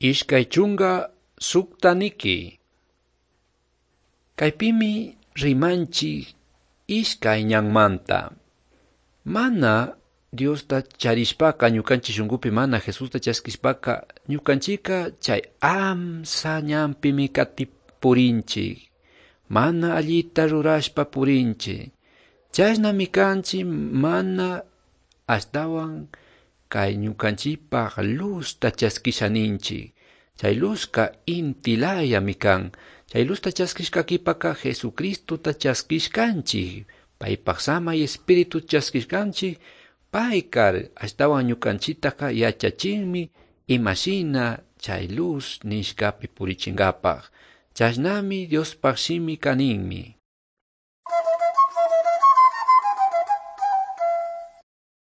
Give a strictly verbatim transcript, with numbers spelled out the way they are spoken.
Ishkay chunka suktaniki. Kaypimi rimanchik ishkay ñanmanta. Mana Diosta charishpaka ñukanchik shunkupi mana Jesusta chaskishpaka ñukanchika chay amsa ñanpimi kati purinchik. Mana allita rurashpa purinchik. Chashnami kanchik mana ashtawan kay ñukanchikpak luzta chaskisha ninchik. Chay luzka intilayami kan. Chay luzta chaskishkakipaka Jesucristuta chaskishkanchik. Paypak samay espiritu chaskishkanchik. Paykar ashtawan ñukanchitaka yachachinmi imashina chay luz nishkapi purichinkapak. Chashnami Diospak shimi kaninmi.